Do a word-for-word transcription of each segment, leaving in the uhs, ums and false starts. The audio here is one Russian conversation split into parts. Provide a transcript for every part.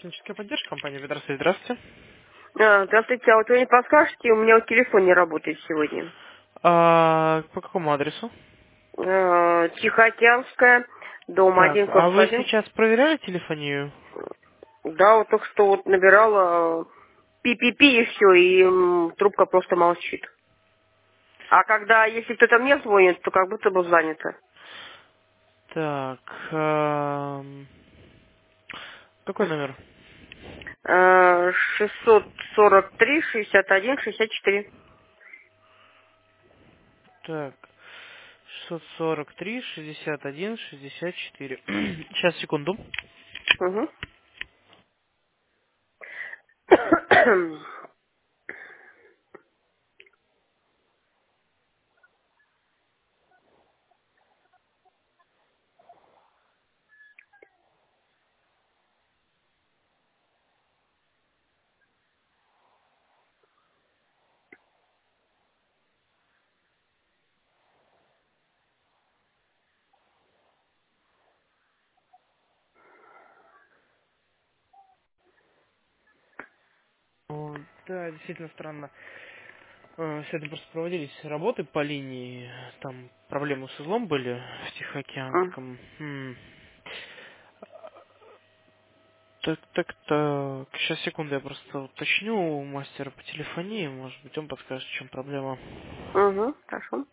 Техническая поддержка компании Ведросвет. Здравствуйте. А, здравствуйте, а вот вы не подскажете, у меня вот телефон не работает сегодня. А, по какому адресу? А, Тихоокеанская, дом Так, один, а корпус вы один. сейчас проверяли телефонию? Да, вот только что вот набирала пи-пи-пи и все, и м, трубка просто молчит. А когда, если кто-то мне звонит, то как будто бы занято. Так, ам, какой номер? А, шестьсот сорок три шестьдесят один шестьдесят четыре. Так, шестьсот сорок три шестьдесят один шестьдесят четыре. Сейчас, секунду. Угу. О, да, действительно странно. Э, Сегодня просто проводились работы по линии. Там проблемы с узлом были в Тихоокеанском. М. Так, так, так. Сейчас, секунду, я просто уточню у мастера по телефонии. Может быть, он подскажет, в чем проблема. Угу, хорошо.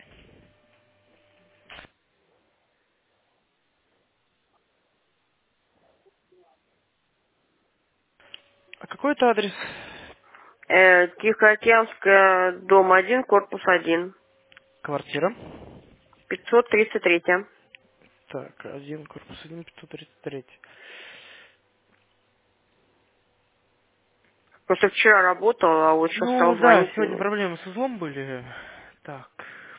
А какой это адрес? Э, Тихоокеанская, дом один, корпус один. Квартира. пятьсот тридцать три. Так, один, корпус один, пятьсот тридцать три. Просто вчера работал, а вот сейчас Ну стал да, звонить сегодня мне. проблемы с узлом были. Так.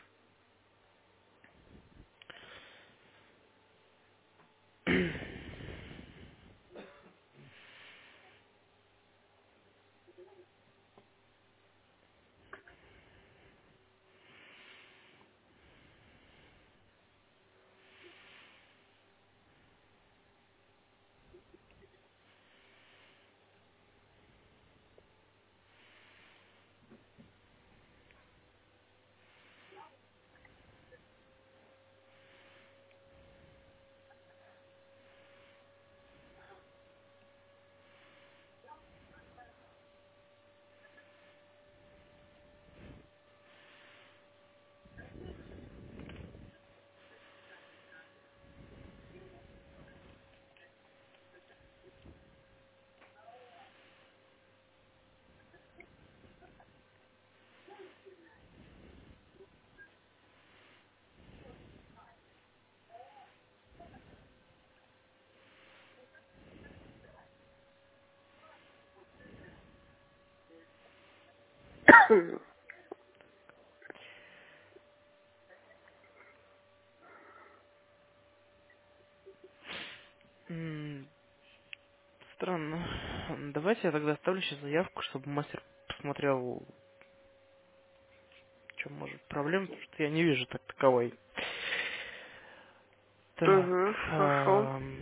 М, Странно. Давайте я тогда оставлю сейчас заявку, чтобы мастер посмотрел, в чем может проблема, потому что я не вижу так таковой. Так. Угу, хорошо. ам,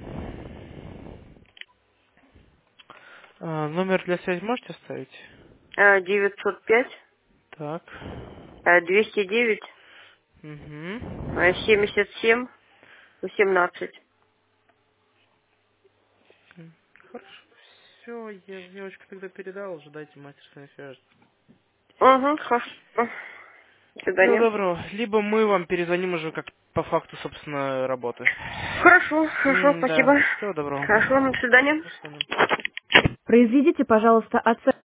а, номер для связи можете оставить? Э, девятьсот пять, Так. э, двести девять, э, Угу. семьдесят семь, восемнадцать. Хорошо. Все, я девочка тогда передал, ожидайте, мастер с вами свяжется. Угу, хорошо. До Всего свидания. доброго. Либо мы вам перезвоним уже как по факту, собственно, работы. Хорошо, хорошо, М, спасибо. да. Всего доброго. Хорошо, до свидания. До свидания. Произведите, пожалуйста, оценку.